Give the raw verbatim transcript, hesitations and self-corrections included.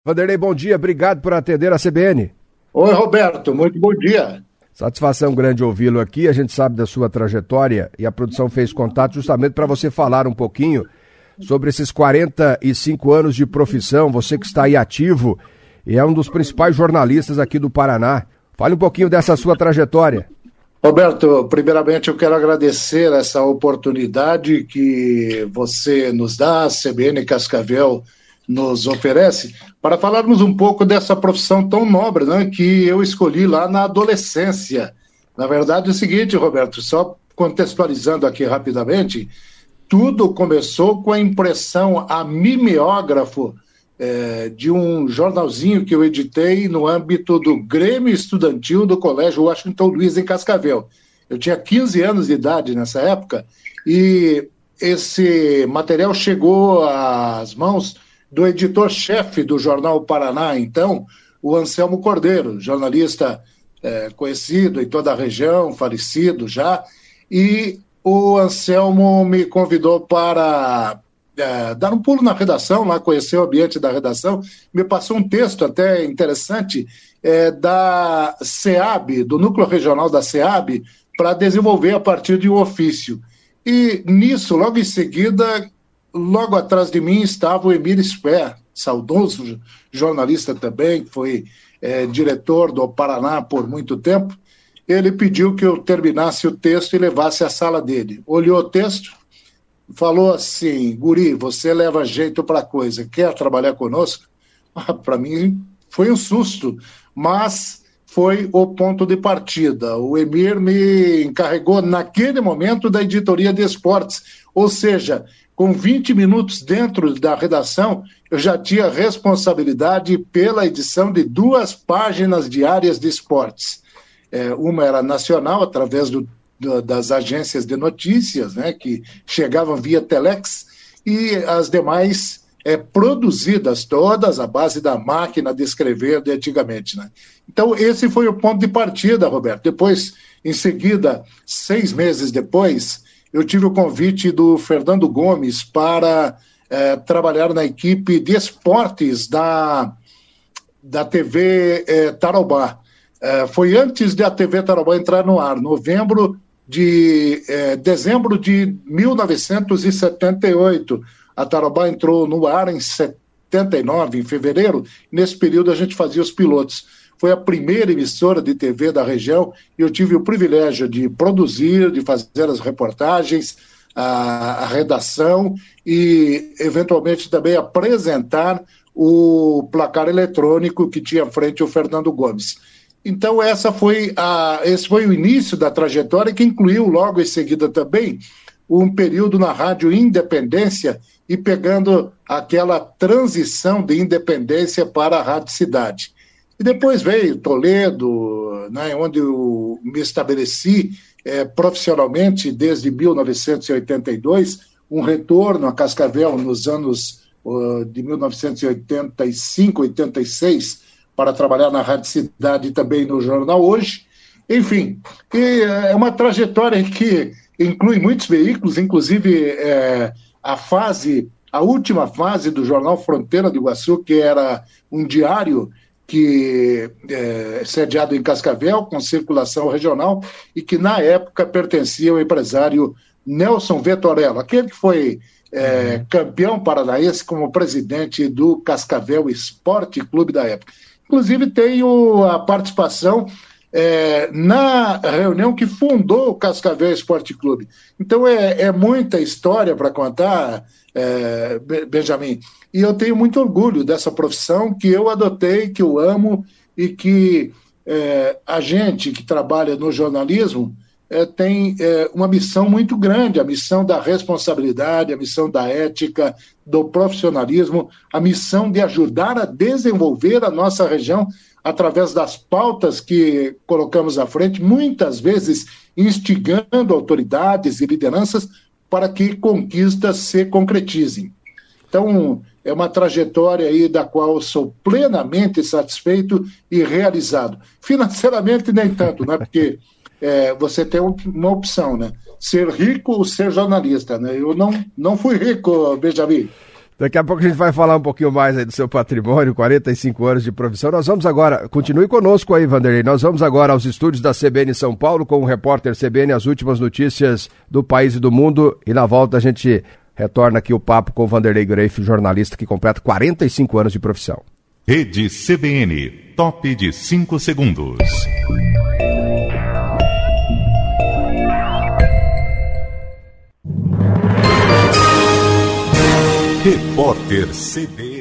Vanderlei, bom dia, obrigado por atender a C B N. Oi, Roberto, muito bom dia. Satisfação grande ouvi-lo aqui, a gente sabe da sua trajetória e a produção fez contato justamente para você falar um pouquinho sobre esses quarenta e cinco anos de profissão, você que está aí ativo e é um dos principais jornalistas aqui do Paraná. Fale um pouquinho dessa sua trajetória. Roberto, primeiramente eu quero agradecer essa oportunidade que você nos dá, a C B N Cascavel nos oferece, para falarmos um pouco dessa profissão tão nobre, né, que eu escolhi lá na adolescência. Na verdade é o seguinte, Roberto, só contextualizando aqui rapidamente, tudo começou com a impressão a mimeógrafo é, de um jornalzinho que eu editei no âmbito do Grêmio Estudantil do Colégio Washington Luiz, em Cascavel. Eu tinha quinze anos de idade nessa época e esse material chegou às mãos do editor-chefe do Jornal Paraná, então, o Anselmo Cordeiro, jornalista é, conhecido em toda a região, falecido já, e o Anselmo me convidou para é, dar um pulo na redação, lá conhecer o ambiente da redação, me passou um texto até interessante é, da SEAB, do Núcleo Regional da SEAB, para desenvolver a partir de um ofício. E nisso, logo em seguida, logo atrás de mim estava o Emir Sper, saudoso jornalista também, que foi é, diretor do Paraná por muito tempo. Ele pediu que eu terminasse o texto e levasse à sala dele. Olhou o texto, falou assim: guri, você leva jeito para a coisa, quer trabalhar conosco? Ah, para mim foi um susto, mas foi o ponto de partida. O Emir me encarregou naquele momento da editoria de esportes, ou seja, com vinte minutos dentro da redação, eu já tinha responsabilidade pela edição de duas páginas diárias de esportes. É, uma era nacional, através do, do, das agências de notícias, né, que chegavam via telex, e as demais é, produzidas todas à base da máquina de escrever de antigamente. Né? Então, esse foi o ponto de partida, Roberto. Depois, em seguida, seis meses depois, eu tive o convite do Fernando Gomes para eh, trabalhar na equipe de esportes da, da T V eh, Tarobá. Eh, foi antes da T V Tarobá entrar no ar, novembro de, eh, dezembro de mil novecentos e setenta e oito. A Tarobá entrou no ar em setenta e nove, em fevereiro. Nesse período a gente fazia os pilotos. Foi a primeira emissora de T V da região e eu tive o privilégio de produzir, de fazer as reportagens, a, a redação e, eventualmente, também apresentar o placar eletrônico que tinha à frente o Fernando Gomes. Então, essa foi a, esse foi o início da trajetória, que incluiu logo em seguida também um período na Rádio Independência e pegando aquela transição de Independência para a Rádio Cidade. E depois veio Toledo, né, onde eu me estabeleci é, profissionalmente desde mil novecentos e oitenta e dois, um retorno a Cascavel nos anos uh, de mil novecentos e oitenta e cinco, oitenta e seis, para trabalhar na Rádio Cidade e também no Jornal Hoje. Enfim, e é uma trajetória que inclui muitos veículos, inclusive é, a fase, a última fase do Jornal Fronteira do Iguaçu, que era um diário que é sediado em Cascavel, com circulação regional, e que na época pertencia ao empresário Nelson Vettorello, aquele que foi é, uhum. campeão paranaense como presidente do Cascavel Esporte Clube da época. Inclusive tenho a participação é, na reunião que fundou o Cascavel Esporte Clube. Então é, é muita história para contar, é, Benjamin, e eu tenho muito orgulho dessa profissão que eu adotei, que eu amo e que é, a gente que trabalha no jornalismo é, tem é, uma missão muito grande, a missão da responsabilidade, a missão da ética, do profissionalismo, a missão de ajudar a desenvolver a nossa região através das pautas que colocamos à frente, muitas vezes instigando autoridades e lideranças para que conquistas se concretizem. Então, é uma trajetória aí da qual eu sou plenamente satisfeito e realizado. Financeiramente, nem tanto, né? Porque é, você tem uma opção, né? Ser rico ou ser jornalista, né? Eu não, não fui rico, Benjamin. Daqui a pouco a gente vai falar um pouquinho mais aí do seu patrimônio, quarenta e cinco anos de profissão. Nós vamos agora, continue conosco aí, Vanderlei, nós vamos agora aos estúdios da C B N São Paulo com o repórter C B N, as últimas notícias do país e do mundo, e na volta a gente retorna aqui o papo com o Vanderlei Greif, jornalista que completa quarenta e cinco anos de profissão. Rede C B N, top de cinco segundos. Repórter C B N.